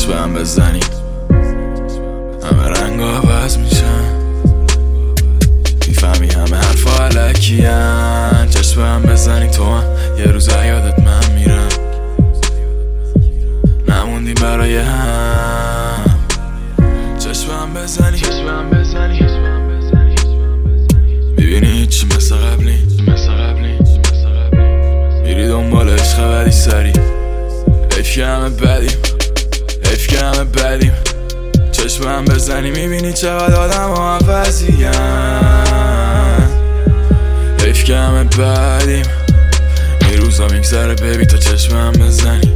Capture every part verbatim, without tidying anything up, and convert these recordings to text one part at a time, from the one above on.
چشمم بزنی همه رنگ عوض میشن، میفهمی همه حرفا علکیان. چشمم بزنی تو هم یه روز یادت من میرم، نموندیم برای هم. چشمم بزنی چشمم بزنی میبینی هیچی مثل قبلی مثل قبلی میری دنبال عشق بدی سری. حیف که همه بدیم حیف که همه بدیم. چشمم بزنی میبینی چقدر آدم ها عوضیم. حیف که همه بدیم. این روزا میگذره بیبی تا چشمم بزنی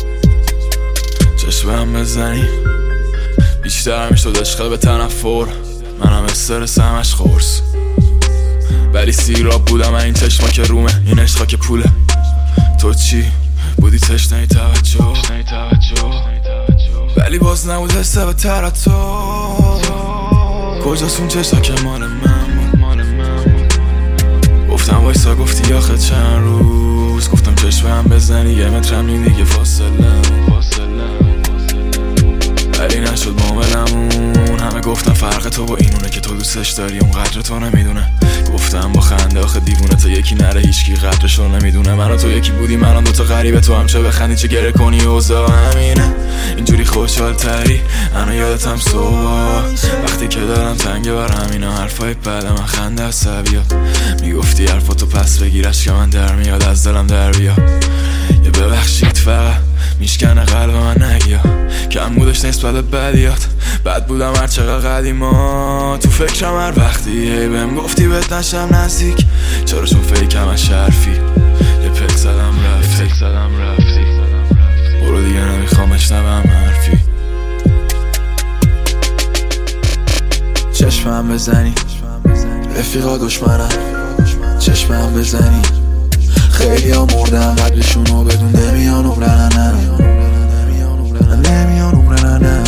چشمم بزنی. بیشتر میشد عشق به تنفر، منم استرس همش خورس، ولی سیراب بودم این چشما که رومه، این عشقا که پوله. تو چی بودی تشنه توجه، ولی باز نبود حسه به تر تو. کجاست اون چشا که مال من بود؟ گفتم وایسا گفتی آخه چند روز. گفتم چشمم بزنی یه مترم این دیگه فاصله، ولی نشد معاملمون. همه گفتم فرق تو با اینونه که تو دوستش داری اون قدر تو نمیدونه. گفتم با خنده آخه دیوونه تا یکی نره هیچکی قدرشو نمیدونه. من و تو یکی بودی من دوتا غریبه، تو هم چه بخندی چه گره کنی اوضاع همینه. اینجوری خوشحال تری منو یادتم صبح وقتی که دارم تنگه بر همینا حرفای بعد من خنده عصبیات. میگفتی حرفاتو پس بگیرش که من در میاد از دلم در بیاد. یه ببخشید فقط میشکنه قلب من نگیا، کم بودش نسبت به بدیات. بد بودم هر چقدر قدیما، تو فکرم هر وقتی هی بهم گفتی بهت نشم نزدیک. چرا چون فیکم از شرفی یه پک زدم رفتی پک زدم رفتی برو دیگه نمیخوام اشنبم حرفی. چشمم بزنی رفیقا دشمنم، چشمم بزنی خیلی ها مردن قبلشونو بدون نمیان عمرنم نمیان عمرنم.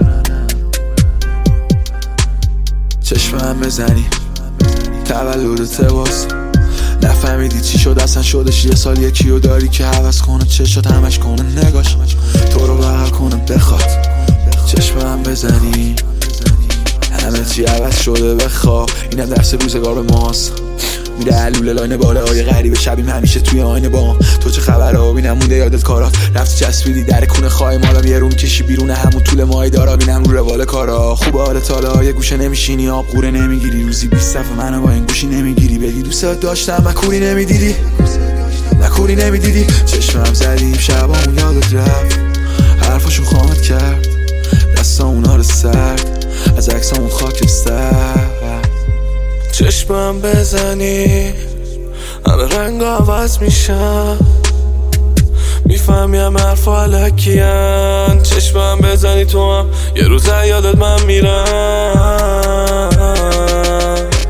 چشمم بزنی تولدت باز، نفهمیدی چی شد اصلا شدش یه سال یکیو داری که حوض کنه چشات همش کنه نگاش تو رو بغل کنه بخواد. چشمم بزنی همه چی عوض شده بخواب، اینم درس روزگار به ماست. میره علوله لاینه باله های غریبه شبیم همیشه توی آینه بام. تو چه خبره ها بینم مونده یادت کارات رفتی چسبیدی در کونه خواهی مالا یه رو میکشی بیرونه همون طول ماهی دارا بینم رو روال کارا. خوب حال تالا یه گوشه نمیشینی آب قوره نمیگیری، روزی بیست صفحه منو با این گوشی نمیگیری. بگی دوست داشتم مکوری نمیدیدی مکوری نمیدیدی. چشمم زدیم شبامون یادت رفت حرفاشون خامت کرد دستا اونا رو سرد از عکسامون خاکستر. چشمم بزنی همه رنگ عوض میشن، میفهمیم حرفا علکیان. چشمم بزنی تو هم یه روز یادت من میرم.